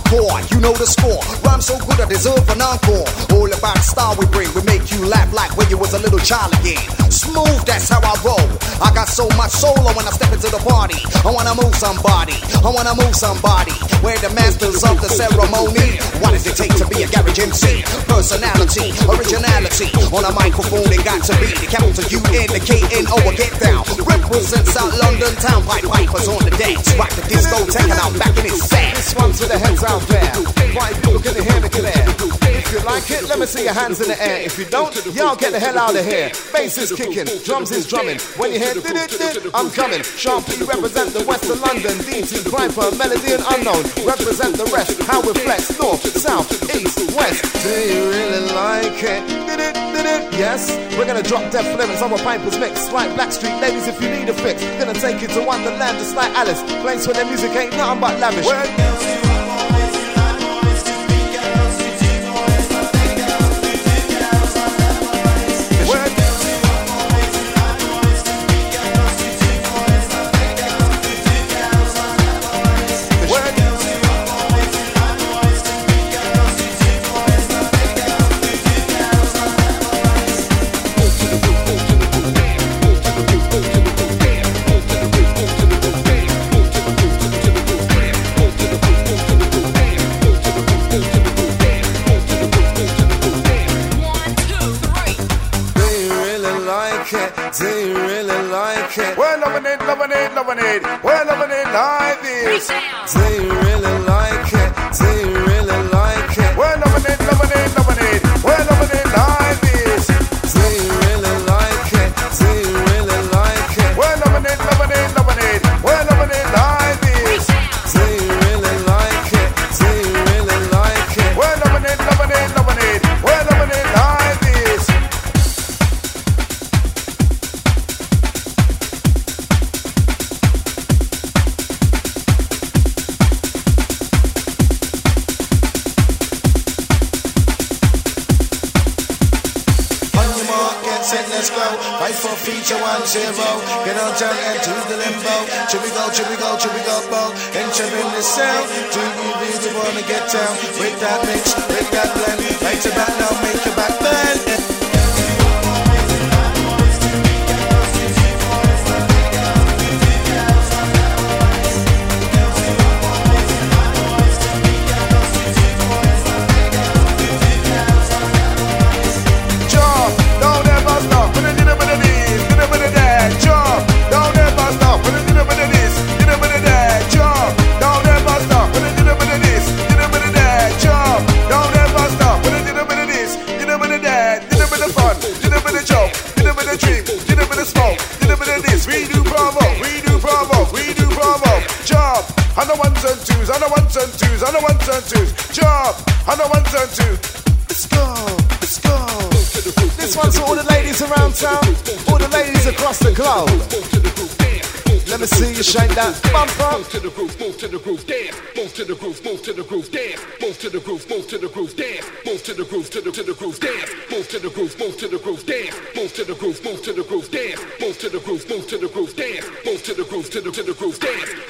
hardcore, you know the score. Rhyme so good I deserve an encore. All about style we bring, we make you laugh like when you was a little child again. Smooth, that's how I roll. I got so much solo when I step into the party. I wanna move somebody, I wanna move somebody. We're the masters of the ceremony. What does it take to be a garage MC? Personality, originality. On a microphone it got to be the capital U-N-K-N-O. Get down, represent South London town. Pipers on the dance, rock the disco, taking out back in his set. This one's for the heads out there. White people, can you hear me clear? If you like it, let me see your hands in the air. If you don't, y'all get the hell out of here. Bass is kicking, drums is drumming. When you hear did, I'm coming. Sharply represent the west of London. DT, Viper, Melody and Unknown. Represent the rest, how we flex. North, south, east, west. Do you really like it? Did. Yes, we're gonna drop death limits on a Piper's mix. Like Blackstreet ladies, if you need a fix. Gonna take you to Wonderland just like Alice. Place where their music ain't nothing but lavish. Do you really like it? We're loving it. We're loving it like this. Do you really like it? Do you really like it? We're loving it. We're loving it like this. Do you really like it? Do you really like it? We're loving it. We're loving it like this. Do you really like it? Do you really like it? We're loving it. We're loving it like this. Set, let's go. Fight for feature 1-0. Get on jump and to the limbo. Should we go, bo. Enter in the cell. Do you really wanna get down with that mix, with that blend? Right to back now, make your back bend. On the ones and twos. Jump on the ones and twos. Let's go. This one's for all the ladies around town, all the ladies across the globe. Let me see you shake that bumper. Move to the groove, dance. Move to the groove, dance. Move to the groove, dance. Move to the groove, dance. Move to the groove, dance. Move to the groove, dance. Move to the groove, dance. Move to the groove, dance.